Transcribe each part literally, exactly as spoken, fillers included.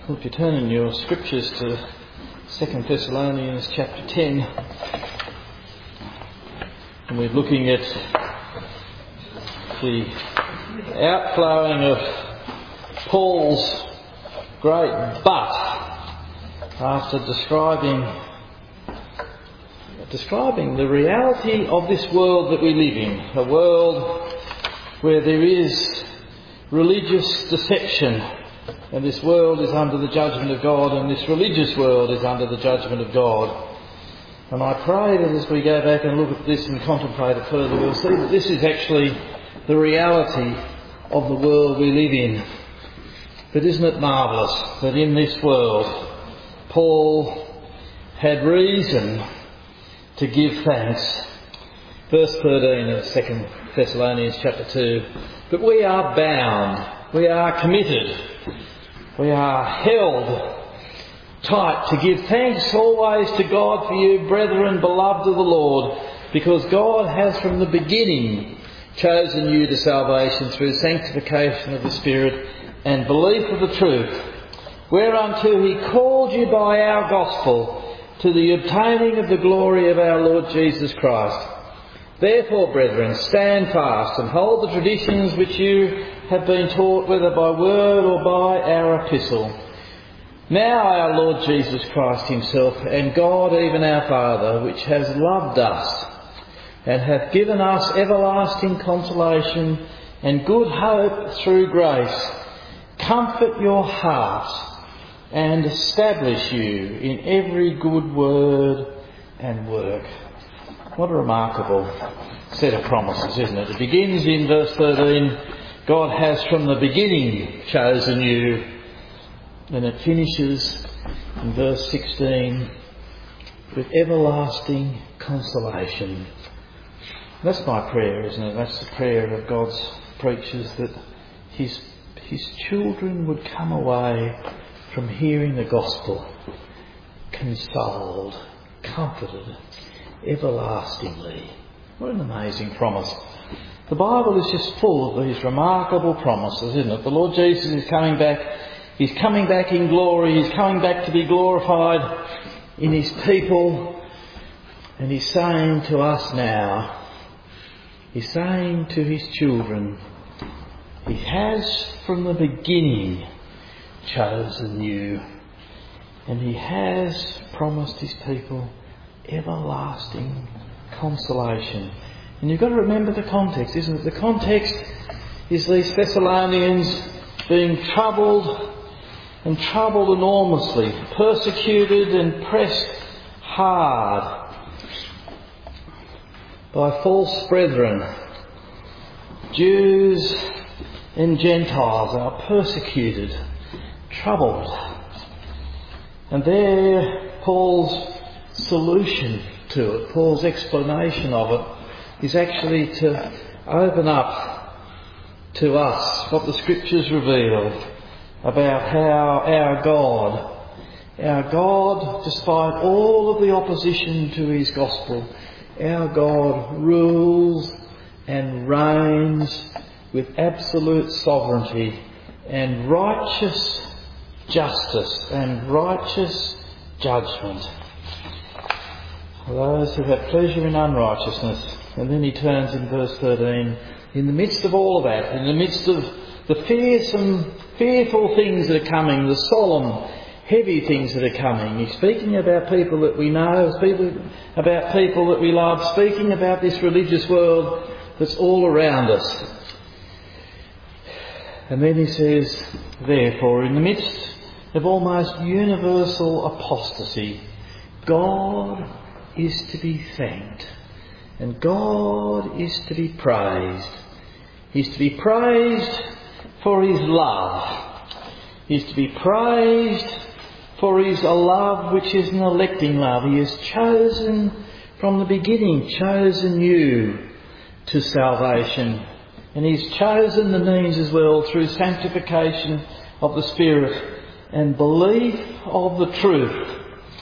Well, if you turn in your scriptures to Second Thessalonians chapter ten, and we're looking at the outflowing of Paul's great but after describing describing the reality of this world that we live in, a world where there is religious deception, and this world is under the judgment of God, and this religious world is under the judgment of God. And I pray that as we go back and look at this and contemplate it further, we'll see that this is actually the reality of the world we live in. But isn't it marvellous that in this world Paul had reason to give thanks. Verse thirteen of Second Thessalonians chapter two. But we are bound, we are committed, we are held tight to give thanks always to God for you, brethren, beloved of the Lord, because God has from the beginning chosen you to salvation through sanctification of the Spirit and belief of the truth, whereunto he called you by our gospel to the obtaining of the glory of our Lord Jesus Christ. Therefore, brethren, stand fast and hold the traditions which you have been taught, whether by word or by our epistle. Now our Lord Jesus Christ himself and God even our Father, which has loved us and hath given us everlasting consolation and good hope through grace, comfort your hearts and establish you in every good word and work. What a remarkable set of promises, isn't it? It begins in verse thirteen, God has from the beginning chosen you. And it finishes in verse sixteen with everlasting consolation. That's my prayer, isn't it? That's the prayer of God's preachers, that his, his children would come away from hearing the gospel consoled, comforted, everlastingly. What an amazing promise. The Bible is just full of these remarkable promises, isn't it? The Lord Jesus is coming back. He's coming back in glory. He's coming back to be glorified in his people. And he's saying to us now, he's saying to his children, he has from the beginning chosen you, and he has promised his people everlasting consolation. And you've got to remember the context, isn't it? The context is these Thessalonians being troubled and troubled enormously, persecuted and pressed hard by false brethren. Jews and Gentiles are persecuted, troubled. And there Paul's solution to it, Paul's explanation of it, is actually to open up to us what the Scriptures reveal about how our God, our God, despite all of the opposition to his gospel, our God rules and reigns with absolute sovereignty and righteous justice and righteous judgment for those who have pleasure in unrighteousness. And then he turns in verse thirteen, in the midst of all of that, in the midst of the fearsome, fearful things that are coming, the solemn, heavy things that are coming, he's speaking about people that we know, speaking about people that we love, speaking about this religious world that's all around us. And then he says, therefore, in the midst of almost universal apostasy, God is to be thanked, and God is to be praised. He's to be praised for his love. He's to be praised for his love, which is an electing love. He has chosen from the beginning, chosen you to salvation. And he's chosen the means as well through sanctification of the Spirit and belief of the truth.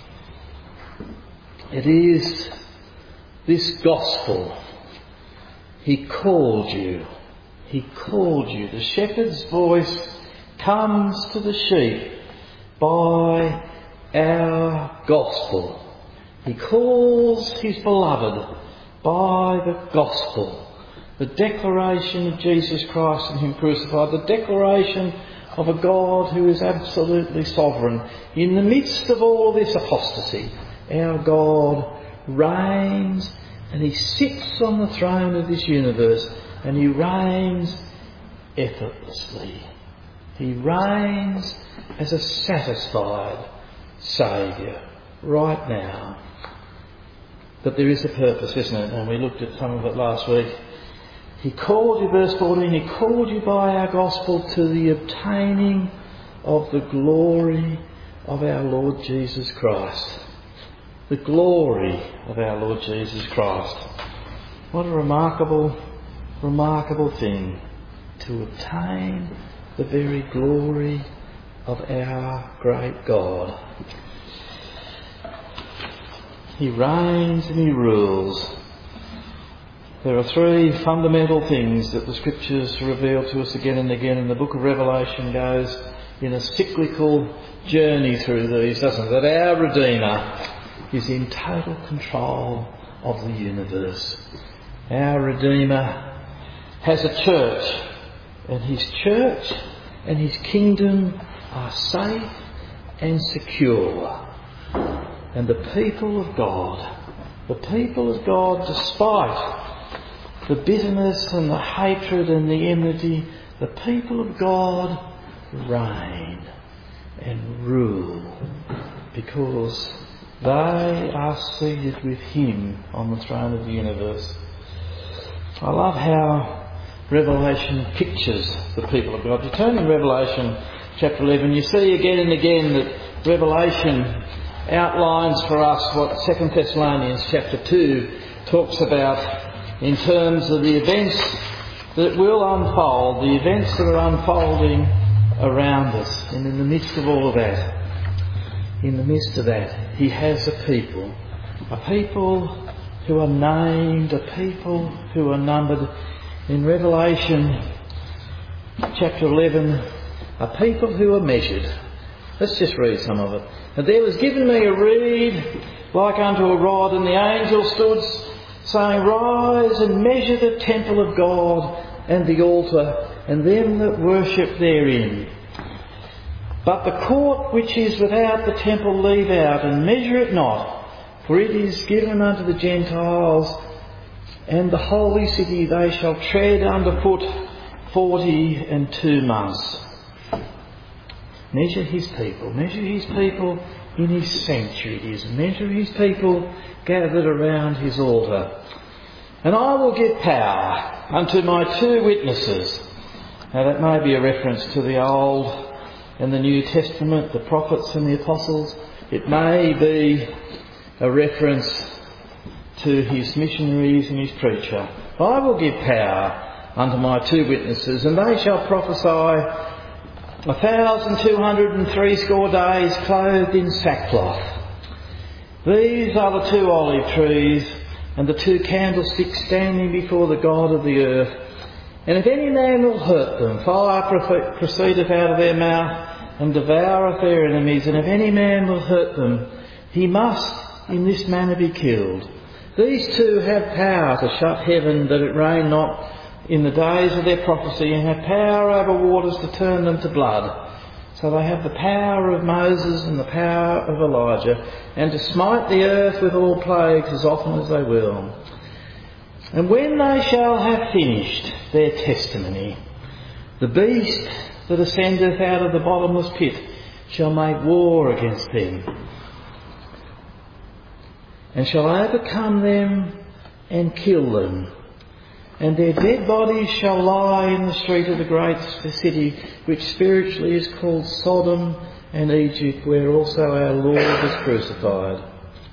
It is this gospel. He called you. He called you. The shepherd's voice comes to the sheep by our gospel. He calls his beloved by the gospel. The declaration of Jesus Christ and him crucified. The declaration of a God who is absolutely sovereign. In the midst of all this apostasy, our God reigns, and he sits on the throne of this universe, and he reigns effortlessly. He reigns as a satisfied Saviour right now. But there is a purpose, isn't it? And we looked at some of it last week. He called you, verse fourteen, he called you by our gospel to the obtaining of the glory of our Lord Jesus Christ. The glory of our Lord Jesus Christ. What a remarkable, remarkable thing, to obtain the very glory of our great God. He reigns and he rules. There are three fundamental things that the Scriptures reveal to us again and again, and the book of Revelation goes in a cyclical journey through these, doesn't it? That our Redeemer is in total control of the universe. Our Redeemer has a church, and his church and his kingdom are safe and secure. And the people of God, the people of God, despite the bitterness and the hatred and the enmity, the people of God reign and rule because they are seated with him on the throne of the universe. I love how Revelation pictures the people of God. You turn in Revelation chapter eleven, you see again and again that Revelation outlines for us what Second Thessalonians chapter two talks about in terms of the events that will unfold, the events that are unfolding around us. And in the midst of all of that, in the midst of that, he has a people, a people who are named, a people who are numbered. In Revelation chapter eleven, a people who are measured. Let's just read some of it. And there was given me a reed like unto a rod, and the angel stood saying, Rise and measure the temple of God and the altar, and them that worship therein. But the court which is without the temple leave out, and measure it not, for it is given unto the Gentiles, and the holy city they shall tread under foot forty and two months. Measure his people. Measure his people in his sanctuaries. Measure his people gathered around his altar. And I will give power unto my two witnesses. Now that may be a reference to the Old and the New Testament, the prophets and the apostles. It may be a reference to his missionaries and his preacher. I will give power unto my two witnesses, and they shall prophesy a thousand two hundred and threescore days clothed in sackcloth. These are the two olive trees and the two candlesticks standing before the God of the earth. And if any man will hurt them, fire proceedeth out of their mouth and devoureth their enemies. And if any man will hurt them, he must in this manner be killed. These two have power to shut heaven that it rain not in the days of their prophecy, and have power over waters to turn them to blood. So they have the power of Moses and the power of Elijah, and to smite the earth with all plagues as often as they will. And when they shall have finished their testimony, the beast that ascendeth out of the bottomless pit shall make war against them, and shall overcome them and kill them. And their dead bodies shall lie in the street of the great city, which spiritually is called Sodom and Egypt, where also our Lord was crucified.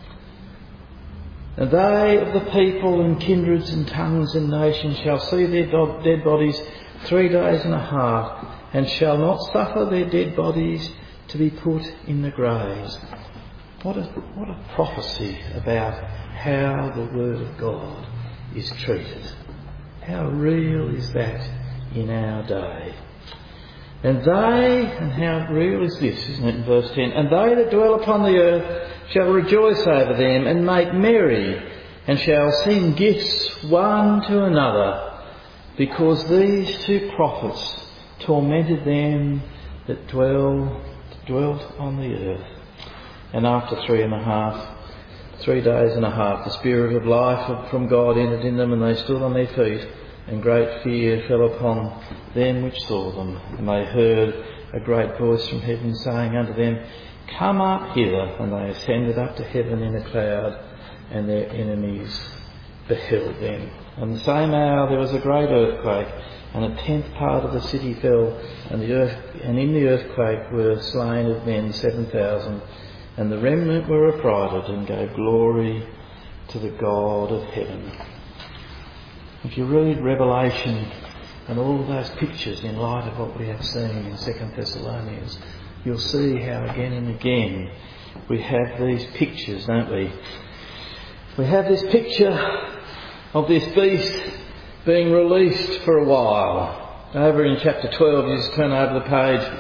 And they of the people and kindreds and tongues and nations shall see their dead bodies three days and a half, and shall not suffer their dead bodies to be put in the graves. What a, what a prophecy about how the Word of God is treated. How real is that in our day? And they, and how real is this, isn't it, in verse ten? And they that dwell upon the earth shall rejoice over them and make merry, and shall send gifts one to another, because these two prophets tormented them that dwell, dwelt on the earth. And after three and a half, three days and a half, the Spirit of life from God entered in them, and they stood on their feet, and great fear fell upon them which saw them. And they heard a great voice from heaven saying unto them, Come up hither. And they ascended up to heaven in a cloud, and their enemies beheld them. And the same hour there was a great earthquake, and a tenth part of the city fell, and the earth, and in the earthquake were slain of men seven thousand. And the remnant were affrighted, and gave glory to the God of heaven. If you read Revelation and all of those pictures in light of what we have seen in Second Thessalonians, you'll see how again and again we have these pictures, don't we? We have this picture of this beast being released for a while. Over in chapter twelve, you just turn over the page.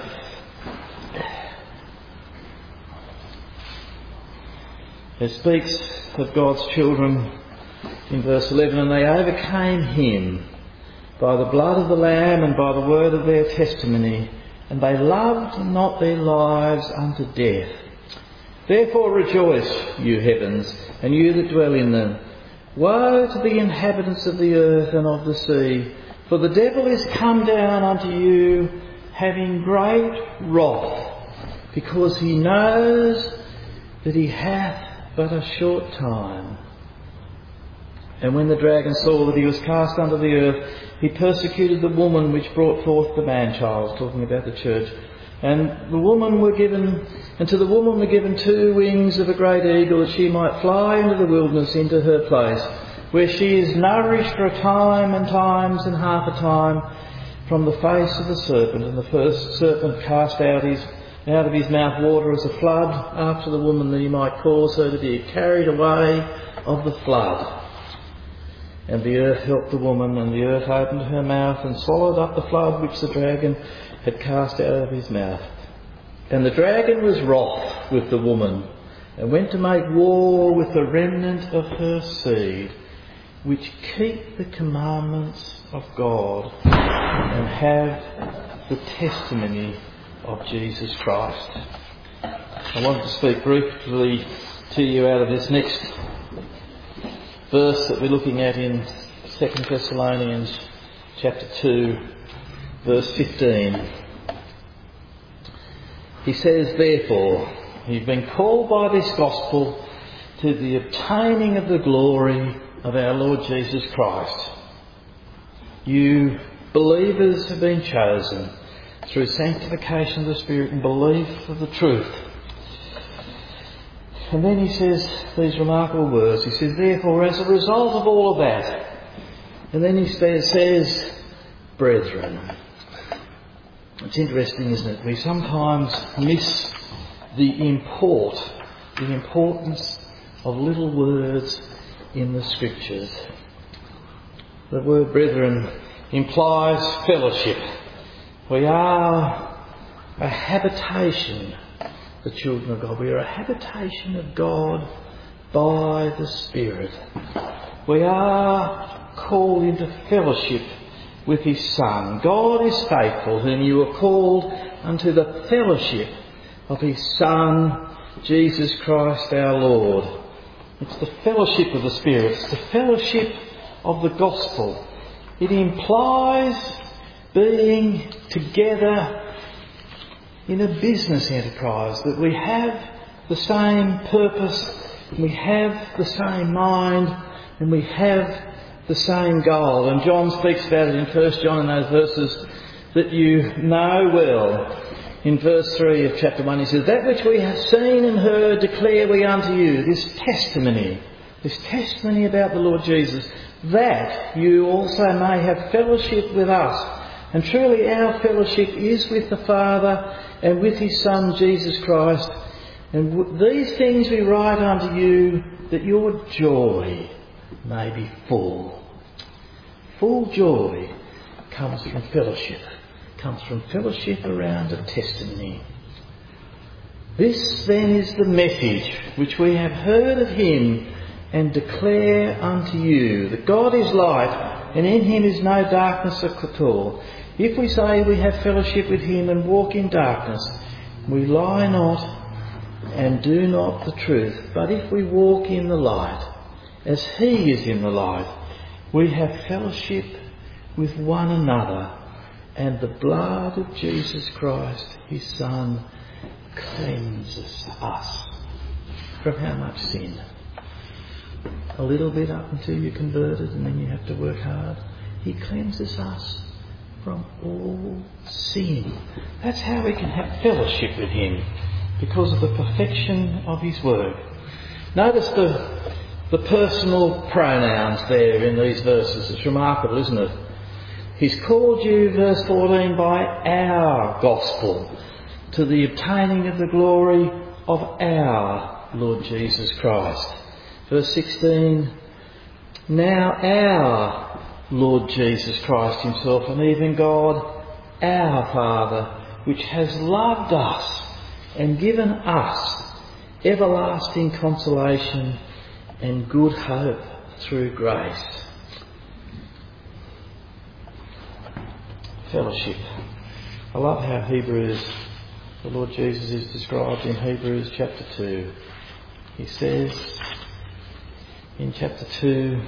It speaks of God's children in verse eleven, and they overcame him by the blood of the Lamb and by the word of their testimony, and they loved not their lives unto death. Therefore rejoice, you heavens, and you that dwell in them. Woe to the inhabitants of the earth and of the sea, for the devil is come down unto you, having great wrath, because he knows that he hath but a short time. And when the dragon saw that he was cast under the earth, he persecuted the woman which brought forth the man-child, talking about the church. And the woman were given, and to the woman were given two wings of a great eagle, that she might fly into the wilderness, into her place, where she is nourished for a time and times and half a time from the face of the serpent. And the first serpent cast out his out of his mouth water as a flood after the woman, that he might cause her to be carried away of the flood. And the earth helped the woman, and the earth opened her mouth and swallowed up the flood which the dragon had cast out of his mouth. And the dragon was wroth with the woman, and went to make war with the remnant of her seed, which keep the commandments of God and have the testimony of Jesus Christ. I wanted to speak briefly to you out of this next verse that we're looking at in Second Thessalonians chapter two, verse fifteen. He says, Therefore, you've been called by this gospel to the obtaining of the glory of our Lord Jesus Christ. You believers have been chosen through sanctification of the Spirit and belief of the truth. And then he says these remarkable words. He says, Therefore, as a result of all of that, and then he says, Brethren. It's interesting, isn't it? We sometimes miss the import, the importance of little words in the Scriptures. The word brethren implies fellowship. We are a habitation, the children of God. We are a habitation of God by the Spirit. We are called into fellowship with His Son. God is faithful, whom you are called unto the fellowship of His Son, Jesus Christ our Lord. It's the fellowship of the Spirit. It's the fellowship of the gospel. It implies being together in a business enterprise, that we have the same purpose, we have the same mind, and we have the same goal. And John speaks about it in First John in those verses that you know well. In verse three of chapter one, he says, That which we have seen and heard declare we unto you, this testimony, this testimony about the Lord Jesus, that you also may have fellowship with us. And truly our fellowship is with the Father and with His Son Jesus Christ. And w- these things we write unto you, that your joy may be full. Full joy comes from fellowship comes from fellowship around a testimony. This then is the message which we have heard of him and declare unto you, that God is light, and in him is no darkness at all. If we say we have fellowship with him and walk in darkness, we lie not and do not the truth. But if we walk in the light, as he is in the light, we have fellowship with one another, and the blood of Jesus Christ, his Son, cleanses us from how much sin? A little bit up until you're converted, and then you have to work hard. He cleanses us from all sin. That's how we can have fellowship with him, because of the perfection of his work. Notice the, the personal pronouns there in these verses. It's remarkable, isn't it? He's called you, verse fourteen, by our gospel, to the obtaining of the glory of our Lord Jesus Christ. Verse sixteen, now our Lord Jesus Christ himself, and even God our Father, which has loved us and given us everlasting consolation and good hope through grace. Fellowship. I love how Hebrews, the Lord Jesus is described in Hebrews chapter two. He says in chapter two,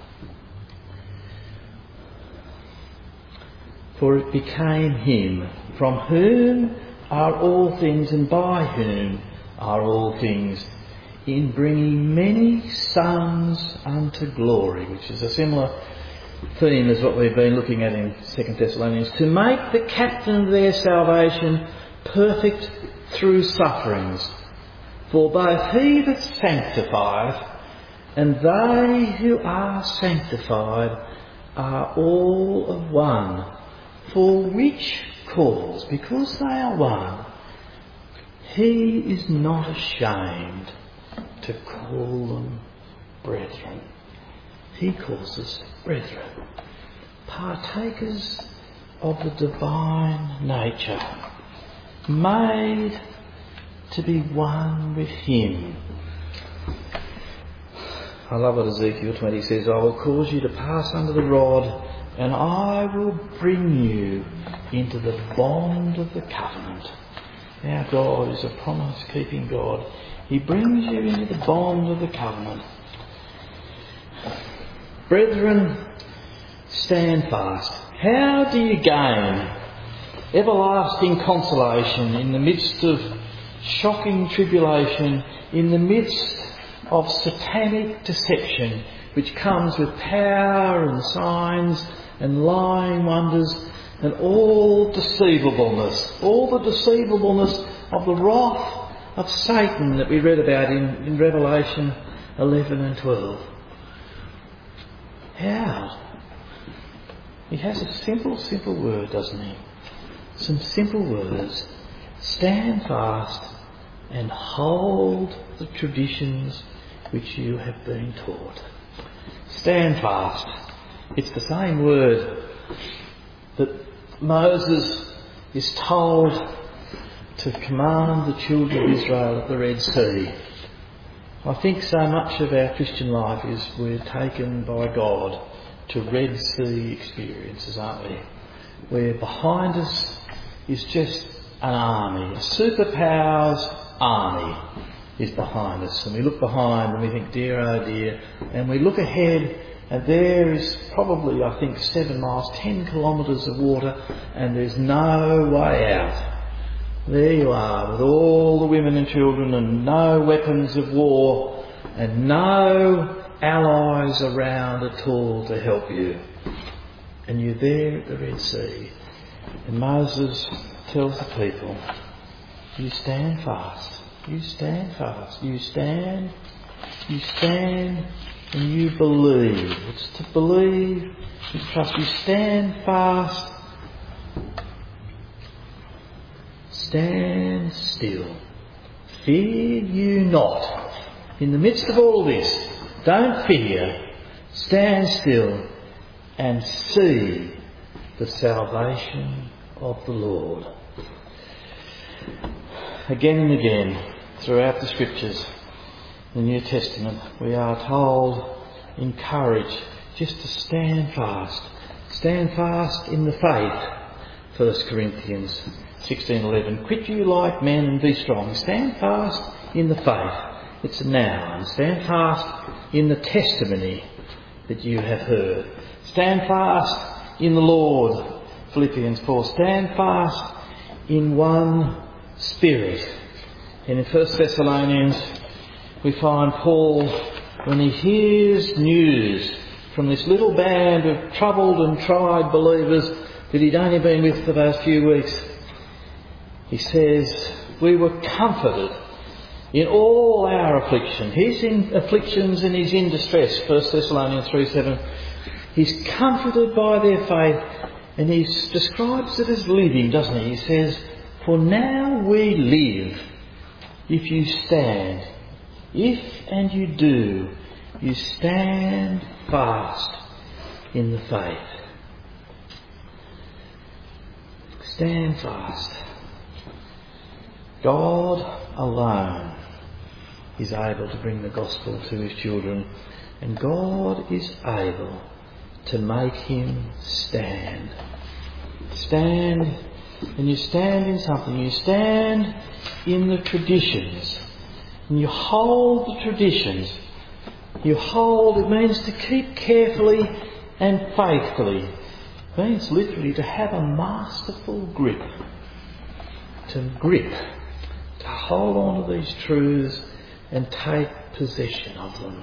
for it became him, from whom are all things and by whom are all things, in bringing many sons unto glory, which is a similar theme as what we've been looking at in Second Thessalonians, to make the captain of their salvation perfect through sufferings. For both he that sanctifieth and they who are sanctified are all of one. For which cause, because they are one, he is not ashamed to call them brethren. He calls us brethren, partakers of the divine nature, made to be one with him. I love what Ezekiel twenty says, I will cause you to pass under the rod, and I will bring you into the bond of the covenant. Our God is a promise-keeping God. He brings you into the bond of the covenant. Brethren, stand fast. How do you gain everlasting consolation in the midst of shocking tribulation, in the midst of satanic deception, which comes with power and signs and lying wonders and all deceivableness, all the deceivableness of the wrath of Satan that we read about in, in Revelation eleven and twelve? How? He has a simple, simple word, doesn't he? Some simple words. Stand fast and hold the traditions which you have been taught. Stand fast. It's the same word that Moses is told to command the children of Israel at the Red Sea. I think so much of our Christian life is we're taken by God to Red Sea experiences, aren't we? Where behind us is just an army, a superpower's army is behind us. And we look behind and we think, dear, oh dear. And we look ahead and there is probably, I think, seven miles, ten kilometres of water, and there's no way out. There you are, with all the women and children and no weapons of war and no allies around at all to help you. And you're there at the Red Sea. And Moses tells the people, you stand fast, you stand fast, you stand, you stand and you believe. It's to believe, you trust, you stand fast. Stand still. Fear you not. In the midst of all this, don't fear. Stand still and see the salvation of the Lord. Again and again, throughout the Scriptures, the New Testament, we are told, encouraged, just to stand fast. Stand fast in the faith. First Corinthians sixteen eleven. Quit you like men and be strong. Stand fast in the faith. It's a noun. Stand fast in the testimony that you have heard. Stand fast in the Lord. Philippians four. Stand fast in one Spirit. And in First Thessalonians we find Paul, when he hears news from this little band of troubled and tried believers that he'd only been with for those few weeks, he says, we were comforted in all our affliction. He's in afflictions and he's in distress. First Thessalonians three seven. He's comforted by their faith, and he describes it as living, doesn't he? He says, for now we live if you stand. If and you do, you stand fast in the faith. Stand fast. God alone is able to bring the gospel to his children, and God is able to make him stand. Stand, and you stand in something. You stand in the traditions, and you hold the traditions. You hold, it means to keep carefully and faithfully. It means literally to have a masterful grip. To grip. To hold on to these truths and take possession of them.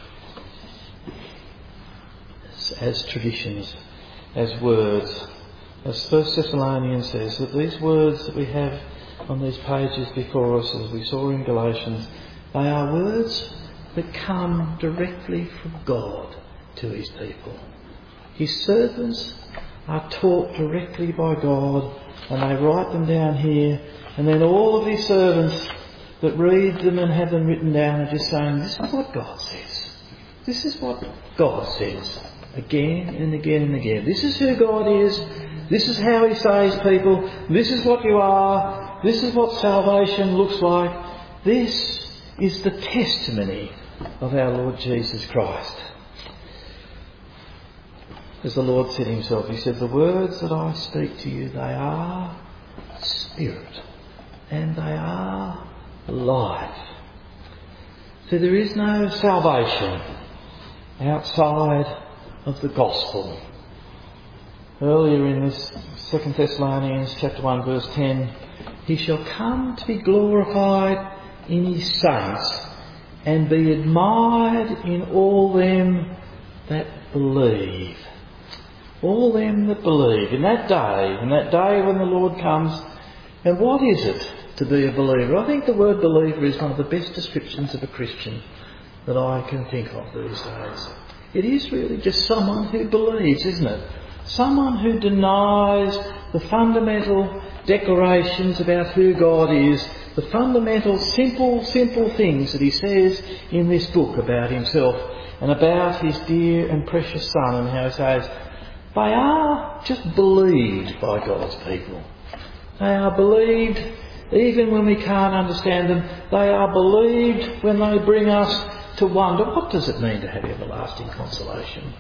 As, as traditions, as words. As First Thessalonians says, that these words that we have on these pages before us, as we saw in Galatians, they are words that come directly from God to his people. His servants are taught directly by God, and they write them down here, and then all of his servants that read them and have them written down are just saying, this is what God says. This is what God says. Again and again and again. This is who God is. This is how he saves people. This is what you are. This is what salvation looks like. This is the testimony of our Lord Jesus Christ. As the Lord said himself, he said, the words that I speak to you, they are spirit and they are life. So there is no salvation outside of the gospel. Earlier in this Second Thessalonians chapter one verse ten, he shall come to be glorified in his saints and be admired in all them that believe. All them that believe. In that day, in that day when the Lord comes. And what is it to be a believer? I think the word believer is one of the best descriptions of a Christian that I can think of these days. It is really just someone who believes, isn't it? Someone who denies the fundamental declarations about who God is, the fundamental simple, simple things that he says in this book about himself and about his dear and precious Son, and how he says, they are just believed by God's people. They are believed even when we can't understand them. They are believed when they bring us to wonder, what does it mean to have everlasting consolation?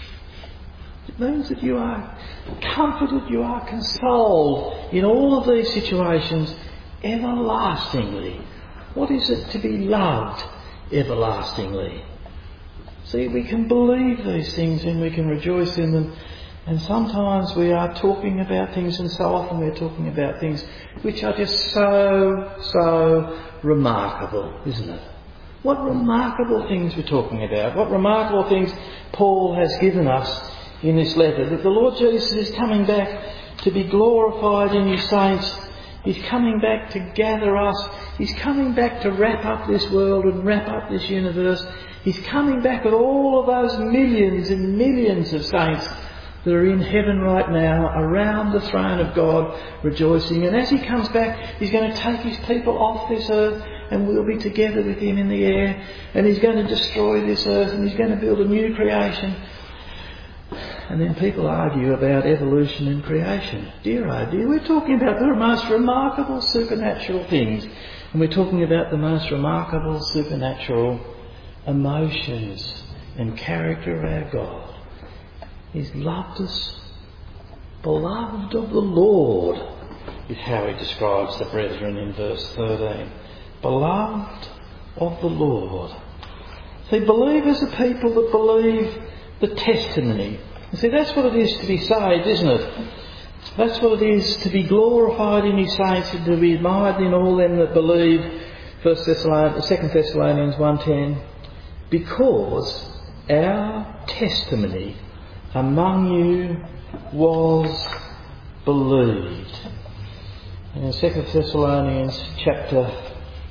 It means that you are comforted, you are consoled in all of these situations everlastingly. What is it to be loved everlastingly? See, we can believe these things and we can rejoice in them. And sometimes we are talking about things, and so often we're talking about things which are just so, so remarkable, isn't it? What remarkable things we're talking about. What remarkable things Paul has given us in this letter. That the Lord Jesus is coming back to be glorified in his saints. He's coming back to gather us. He's coming back to wrap up this world and wrap up this universe. He's coming back with all of those millions and millions of saints that are in heaven right now around the throne of God rejoicing. And as he comes back, he's going to take his people off this earth and we'll be together with him in the air. And he's going to destroy this earth and he's going to build a new creation. and then people argue about evolution and creation. Dear oh dear, we're talking about the most remarkable supernatural things. And we're talking about the most remarkable supernatural emotions and character of our God. He's loved us, beloved of the Lord, is how he describes the brethren in verse thirteen. Beloved of the Lord. See, believers are people that believe the testimony. You see, that's what it is to be saved, isn't it? That's what it is to be glorified in his saints and to be admired in all them that believe. First Thessalonians, Second Thessalonians one ten. Because our testimony among you was believed. And in Second Thessalonians chapter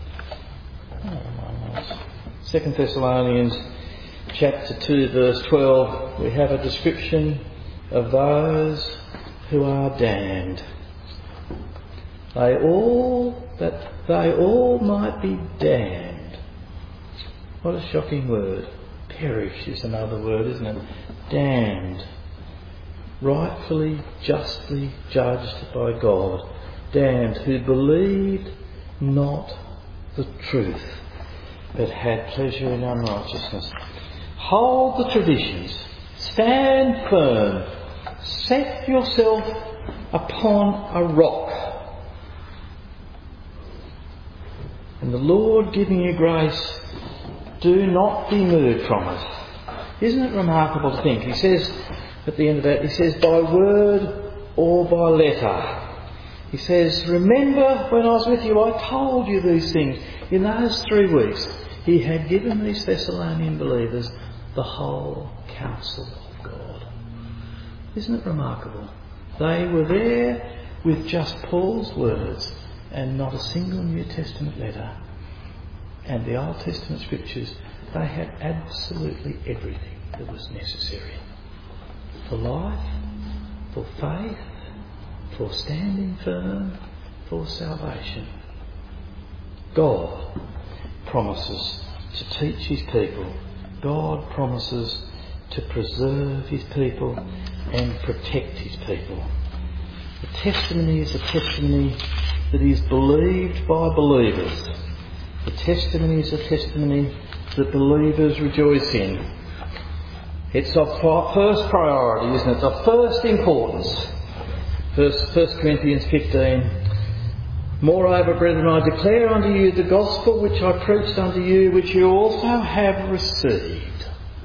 Second Thessalonians chapter two verse twelve, we have a description of those who are damned. They all, that they all might be damned. What a shocking word. Perish is another word, isn't it? Damned. Rightfully, justly judged by God. Damned, who believed not the truth, but had pleasure in unrighteousness. Hold the traditions. Stand firm. Set yourself upon a rock. And the Lord giving you grace, do not be moved from it. Isn't it remarkable to think? He says at the end of that, he says, by word or by letter. He says, remember when I was with you, I told you these things. In those three weeks, he had given these Thessalonian believers the whole counsel of God. Isn't it remarkable? They were there with just Paul's words and not a single New Testament letter. And the Old Testament scriptures, they had absolutely everything that was necessary for life, for faith, for standing firm, for salvation. God promises to teach his people. God promises to preserve his people and protect his people. The testimony is a testimony that is believed by believers. The testimony is a testimony that believers rejoice in. It's of first priority, isn't it? Of first importance. First Corinthians fifteen. Moreover, brethren, I declare unto you the gospel which I preached unto you, which you also have received,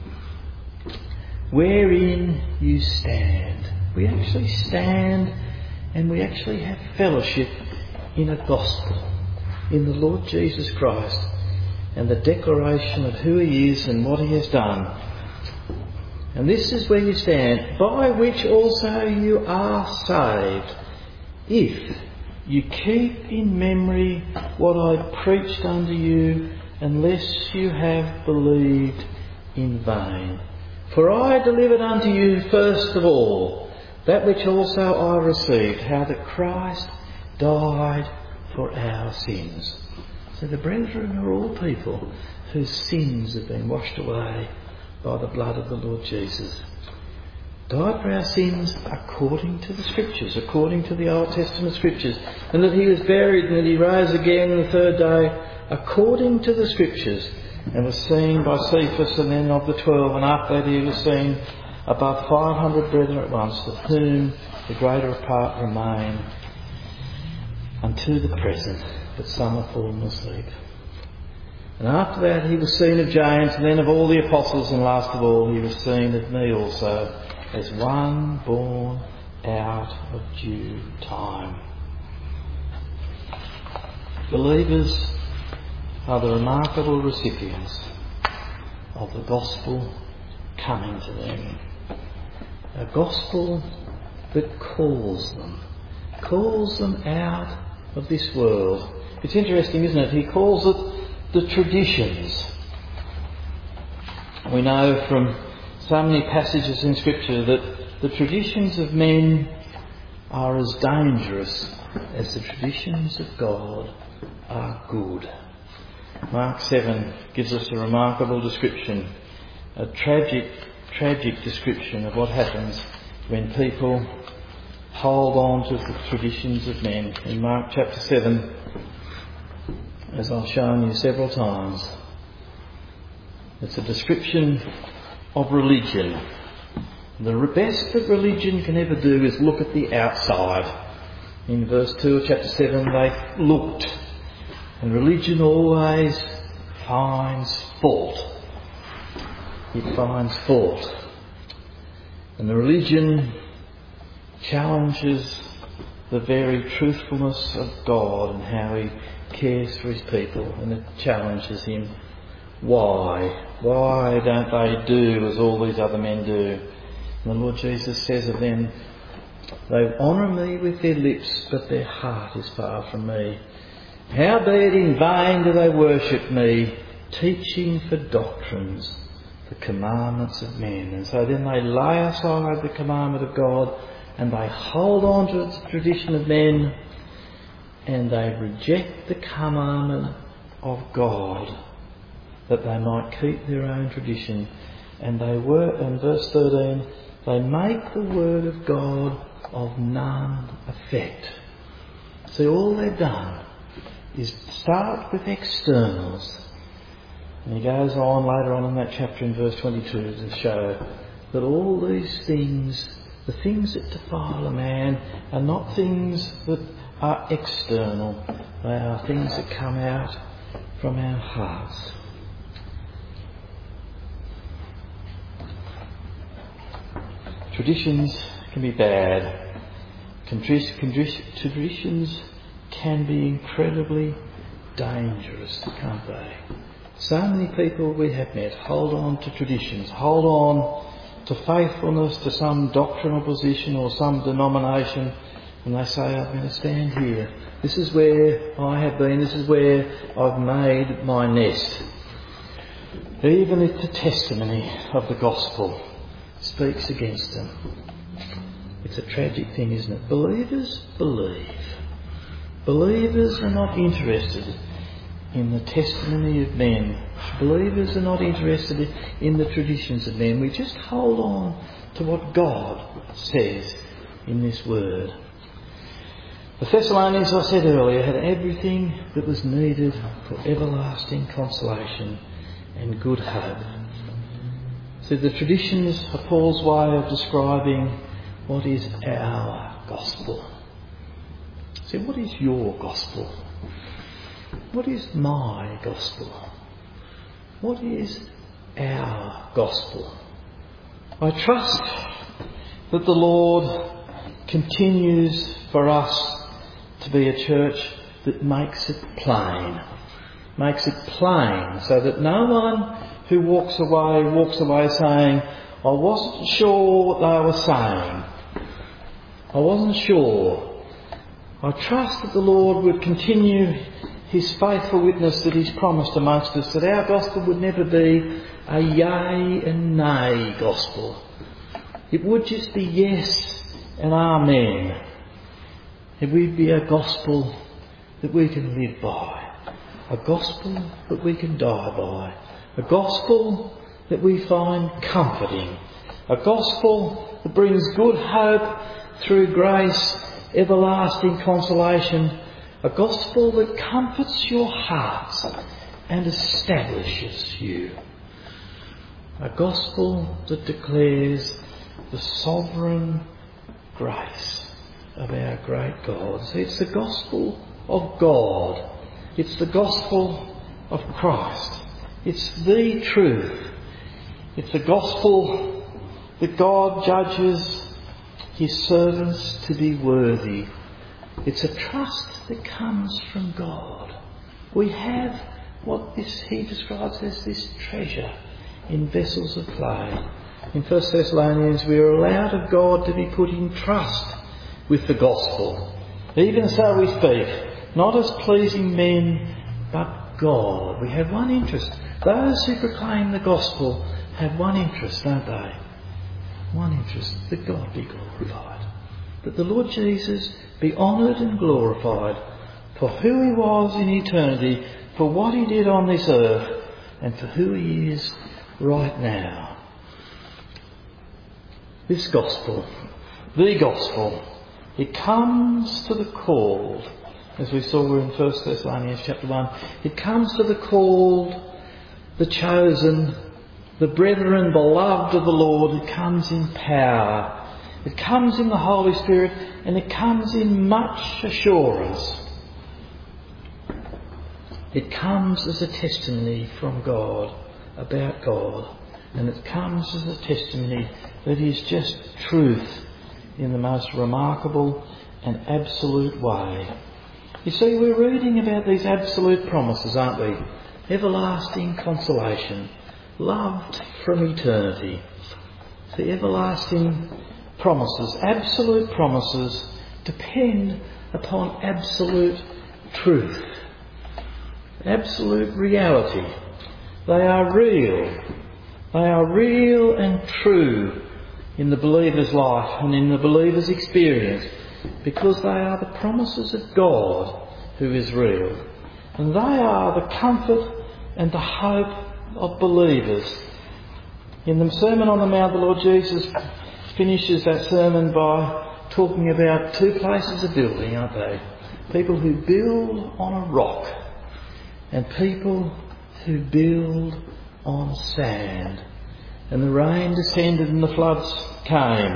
wherein you stand. We actually stand and we actually have fellowship in a gospel, in the Lord Jesus Christ, and the declaration of who he is and what he has done. And this is where you stand, by which also you are saved, if you keep in memory what I preached unto you, unless you have believed in vain. For I delivered unto you first of all that which also I received, how that Christ died for our sins. So the brethren are all people whose sins have been washed away by the blood of the Lord Jesus. Died for our sins according to the Scriptures, according to the Old Testament Scriptures, and that he was buried and that he rose again the third day according to the Scriptures, and was seen by Cephas and then of the twelve, and after that he was seen above five hundred brethren at once, of whom the greater part remain unto the present, but some are fallen asleep. And after that he was seen of James, and then of all the apostles, and last of all he was seen of me also, as one born out of due time. Believers are the remarkable recipients of the gospel coming to them. A gospel that calls them, calls them out of this world. It's interesting, isn't it? He calls it the traditions. We know from so many passages in Scripture that the traditions of men are as dangerous as the traditions of God are good. Mark seven gives us a remarkable description, a tragic, tragic description of what happens when people hold on to the traditions of men. In Mark chapter seven, as I've shown you several times, it's a description of religion. The best that religion can ever do is look at the outside. In verse two of chapter seven, they looked. And religion always finds fault. It finds fault. And the religion challenges the very truthfulness of God and how He cares for His people. And it challenges Him. Why? Why don't they do as all these other men do? And the Lord Jesus says of them, they honour me with their lips, but their heart is far from me. Howbeit in vain do they worship me, teaching for doctrines the commandments of men. And so then they lay aside the commandment of God and they hold on to the tradition of men and they reject the commandment of God that they might keep their own tradition. And they were, in verse thirteen, they make the word of God of none effect. See, all they've done is start with externals. And he goes on later on in that chapter in verse twenty-two to show that all these things, the things that defile a man, are not things that are external. They are things that come out from our hearts. Traditions can be bad. Traditions can be incredibly dangerous, can't they? So many people we have met hold on to traditions, hold on to faithfulness to some doctrinal position or some denomination, and they say, I'm going to stand here. This is where I have been. This is where I've made my nest. Even if the testimony of the gospel speaks against them. It's a tragic thing, isn't it? Believers believe. Believers are not interested in the testimony of men. Believers are not interested in the traditions of men. We just hold on to what God says in this word. The Thessalonians, I said earlier, had everything that was needed for everlasting consolation and good hope. So the traditions are Paul's way of describing what is our gospel. So what is your gospel? What is my gospel? What is our gospel? I trust that the Lord continues for us to be a church that makes it plain. Makes it plain so that no one who walks away walks away saying, I wasn't sure what they were saying. I wasn't sure. I trust that the Lord would continue His faithful witness that He's promised amongst us, that our gospel would never be a yea and nay gospel. It would just be yes and amen. It would be a gospel that we can live by. A gospel that we can die by. A gospel that we find comforting. A gospel that brings good hope through grace, everlasting consolation. A gospel that comforts your hearts and establishes you. A gospel that declares the sovereign grace of our great God. See, it's the gospel of God. It's the gospel of Christ. It's the truth. It's the gospel that God judges His servants to be worthy. It's a trust that comes from God. We have what this He describes as this treasure in vessels of clay. In First Thessalonians, we are allowed of God to be put in trust with the gospel. Even so we speak, not as pleasing men, but God. We have one interest. Those who proclaim the gospel have one interest, don't they? One interest, that God be glorified. That the Lord Jesus be honoured and glorified for who He was in eternity, for what He did on this earth, and for who He is right now. this gospel, the gospel, it comes to the called, as we saw in First Thessalonians chapter one, it comes to the called, the chosen, the brethren beloved of the Lord. It comes in power, it comes in the Holy Spirit, and it comes in much assurance. It comes as a testimony from God about God, and it comes as a testimony that is just truth in the most remarkable and absolute way. You see, we're reading about these absolute promises, aren't we? Everlasting consolation, loved from eternity. The everlasting promises, absolute promises, depend upon absolute truth, absolute reality. They are real. They are real and true in the believer's life and in the believer's experience, because they are the promises of God who is real. And they are the comfort and the hope of believers. In the Sermon on the Mount, the Lord Jesus finishes that sermon by talking about two places of building, aren't they? People who build on a rock and people who build on sand. And the rain descended and the floods came.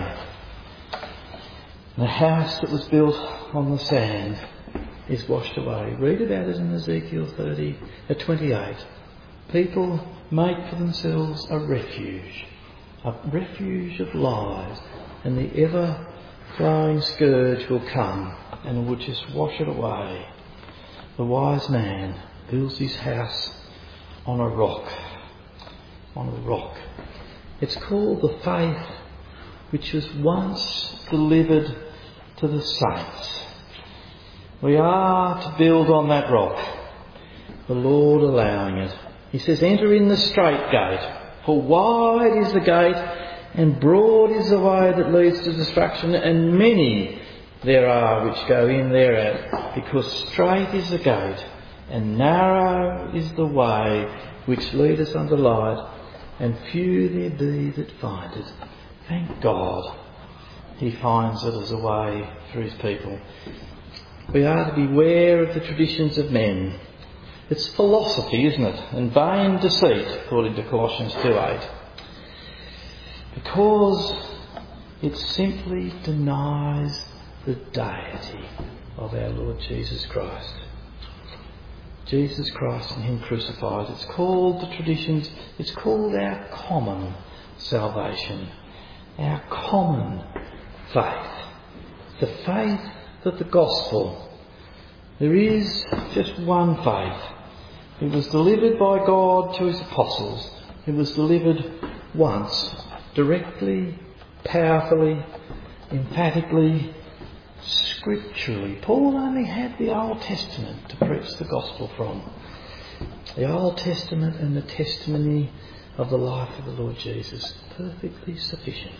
The house that was built on the sand is washed away. Read about it in Ezekiel thirty, uh, twenty-eight. People make for themselves a refuge, a refuge of lies, and the ever-flowing scourge will come and will just wash it away. The wise man builds his house on a rock, on a rock. It's called the faith which was once delivered to the saints. We are to build on that rock, the Lord allowing it. He says, enter in the straight gate, for wide is the gate and broad is the way that leads to destruction, and many there are which go in thereat, because straight is the gate and narrow is the way which leadeth unto life, and few there be that find it. Thank God he finds it as a way for his people. We are to beware of the traditions of men. It's philosophy, isn't it? And vain deceit, according to Colossians two eight. Because it simply denies the deity of our Lord Jesus Christ. Jesus Christ and him crucified. It's called the traditions, it's called our common salvation, our common faith. The faith that the gospel, there is just one faith. It was delivered by God to his apostles. It was delivered once, directly, powerfully, emphatically, scripturally. Paul only had the Old Testament to preach the gospel from. The Old Testament and the testimony of the life of the Lord Jesus, perfectly sufficient.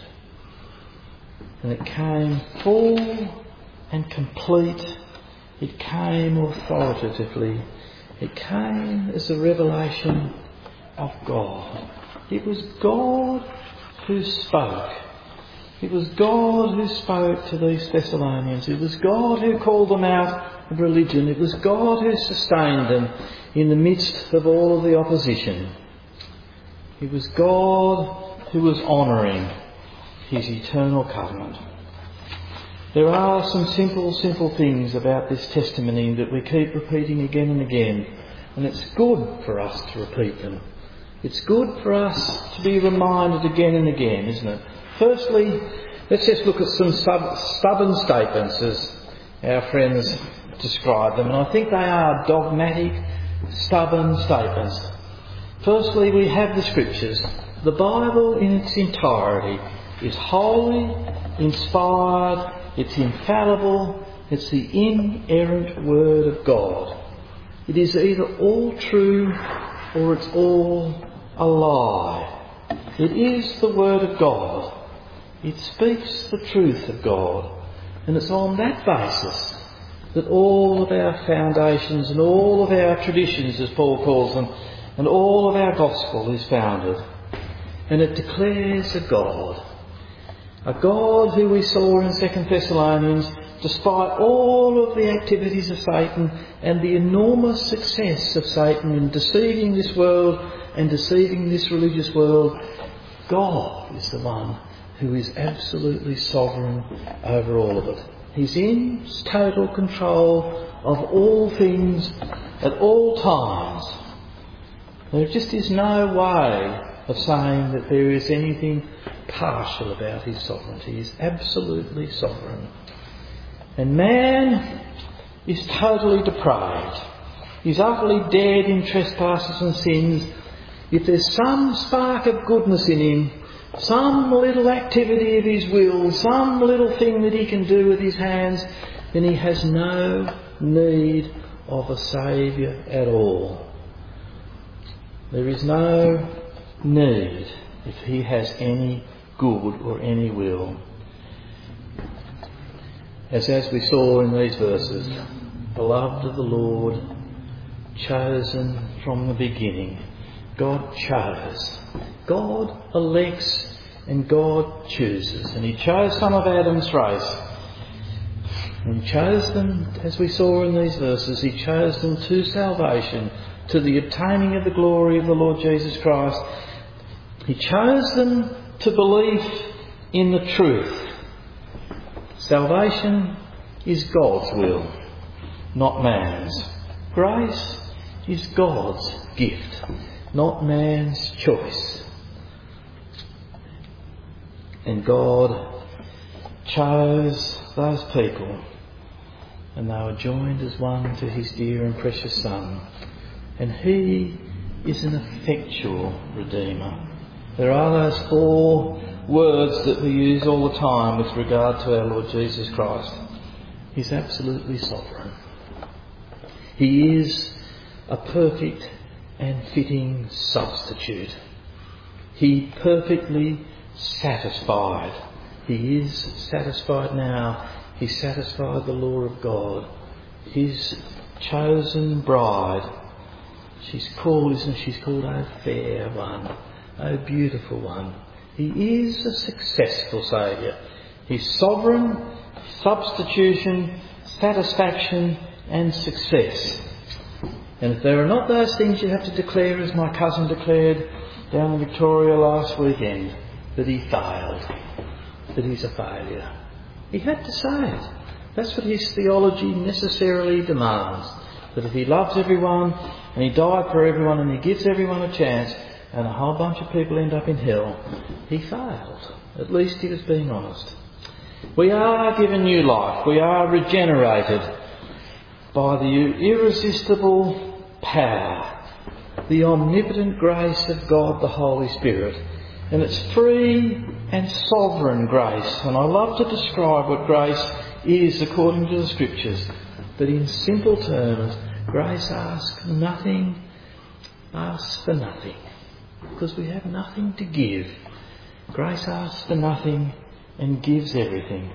And it came full and complete. It came authoritatively. It came as a revelation of God. It was God who spoke. It was God who spoke to these Thessalonians. It was God who called them out of religion. It was God who sustained them in the midst of all of the opposition. It was God who was honouring his eternal covenant. There are some simple, simple things about this testimony that we keep repeating again and again, and it's good for us to repeat them. It's good for us to be reminded again and again, isn't it? Firstly, let's just look at some sub- stubborn statements as our friends describe them, and I think they are dogmatic, stubborn statements. Firstly, we have the Scriptures. The Bible in its entirety is holy, inspired, it's infallible, it's the inerrant Word of God. It is either all true or it's all a lie. It is the Word of God. It speaks the truth of God. And it's on that basis that all of our foundations and all of our traditions, as Paul calls them, and all of our gospel is founded. And it declares a God. A God who we saw in Second Thessalonians, despite all of the activities of Satan and the enormous success of Satan in deceiving this world and deceiving this religious world, God is the one who is absolutely sovereign over all of it. He's in total control of all things at all times. There just is no way of saying that there is anything partial about his sovereignty. He is absolutely sovereign. And man is totally depraved. He's utterly dead in trespasses and sins. If there's some spark of goodness in him, some little activity of his will, some little thing that he can do with his hands, then he has no need of a saviour at all. There is no need if he has any good or any will. As as we saw in these verses, beloved of the Lord, chosen from the beginning. God chose. God elects and God chooses. And he chose some of Adam's race. And he chose them, as we saw in these verses, he chose them to salvation, to the obtaining of the glory of the Lord Jesus Christ. He chose them to belief in the truth. Salvation is God's will, not man's. Grace is God's gift, not man's choice. And God chose those people, and they were joined as one to his dear and precious Son. And he is an effectual Redeemer. There are those four words that we use all the time with regard to our Lord Jesus Christ. He's absolutely sovereign. He is a perfect and fitting substitute. He perfectly satisfied. He is satisfied now. He satisfied the law of God. His chosen bride. She's called, isn't she? She's called O Fair One, O Beautiful One. He is a successful Saviour. He's sovereign, substitution, satisfaction and success. And if there are not those things, you have to declare, as my cousin declared down in Victoria last weekend, that he failed, that he's a failure. He had to say it. That's what his theology necessarily demands. That if he loves everyone and he died for everyone and he gives everyone a chance and a whole bunch of people end up in hell, he failed. At least he was being honest. We are given new life. We are regenerated by the irresistible power, the omnipotent grace of God the Holy Spirit. And it's free and sovereign grace. And I love to describe what grace is according to the Scriptures. But in simple terms, grace asks nothing, asks for nothing. Because we have nothing to give. Grace asks for nothing and gives everything.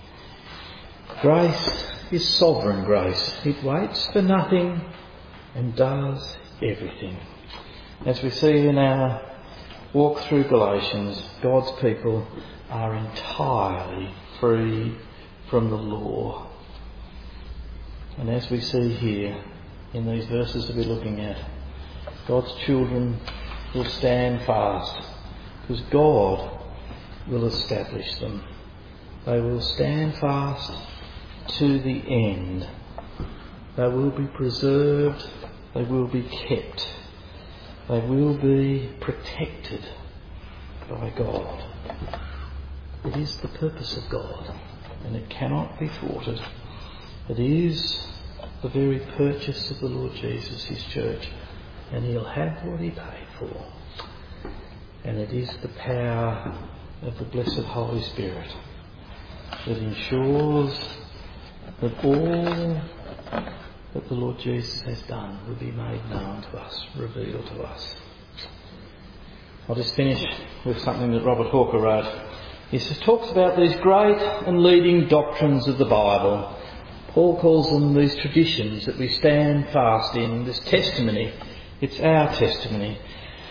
Grace is sovereign grace. It waits for nothing and does everything. As we see in our walk through Galatians, God's people are entirely free from the law. And as we see here in these verses that we're looking at, God's children will stand fast because God will establish them. They will stand fast to the end. They will be preserved. They will be kept. They will be protected by God. It is the purpose of God, and it cannot be thwarted. It is the very purchase of the Lord Jesus, his church, and he'll have what he paid for. And it is the power of the blessed Holy Spirit that ensures that all that the Lord Jesus has done will be made known to us, revealed to us. I'll just finish with something that Robert Hawker wrote. He says, talks about these great and leading doctrines of the Bible. Paul calls them these traditions that we stand fast in, this testimony. It's our testimony.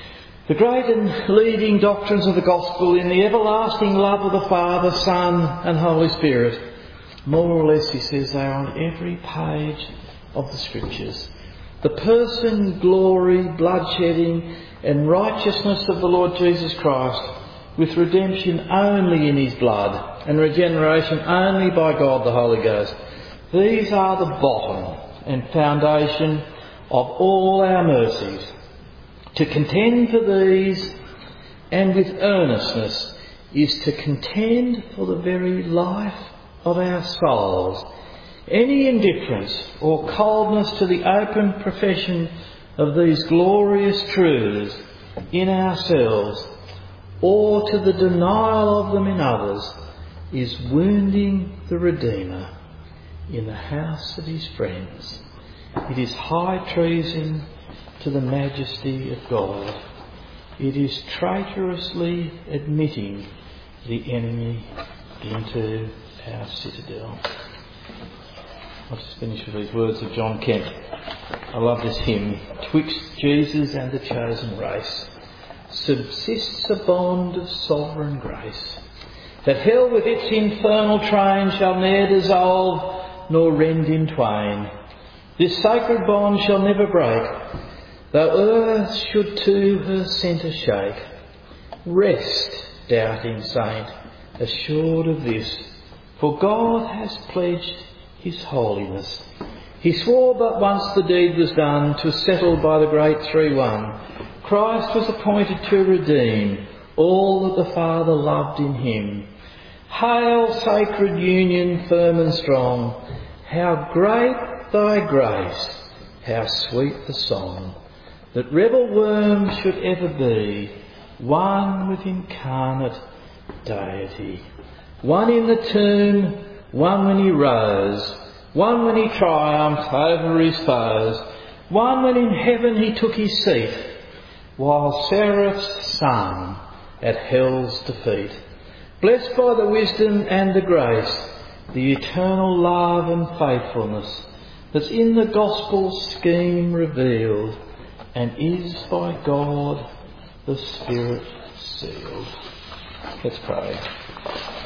The great and leading doctrines of the gospel in the everlasting love of the Father, Son and Holy Spirit. More or less, he says, they are on every page of the Scriptures. The person, glory, bloodshedding and righteousness of the Lord Jesus Christ, with redemption only in his blood and regeneration only by God the Holy Ghost. These are the bottom and foundation of all our mercies. To contend for these and with earnestness is to contend for the very life of our souls. Any indifference or coldness to the open profession of these glorious truths in ourselves or to the denial of them in others is wounding the Redeemer in the house of his friends. It is high treason to the majesty of God. It is traitorously admitting the enemy into our citadel. I'll just finish with these words of John Kent. I love this hymn. Twixt Jesus and the chosen race subsists a bond of sovereign grace, that hell with its infernal train shall ne'er dissolve nor rend in twain. This sacred bond shall never break, though earth should to her centre shake. Rest, doubting saint, assured of this, for God has pledged his holiness. He swore but once the deed was done, 'twas settled by the great three one. Christ was appointed to redeem all that the Father loved in him. Hail, sacred union, firm and strong! How great thy grace, how sweet the song, that rebel worm should ever be one with incarnate deity. One in the tomb, one when he rose, one when he triumphed over his foes, one when in heaven he took his seat, while seraphs sung at hell's defeat. Blessed by the wisdom and the grace, the eternal love and faithfulness that's in the gospel's scheme revealed, and is by God the Spirit sealed. Let's pray.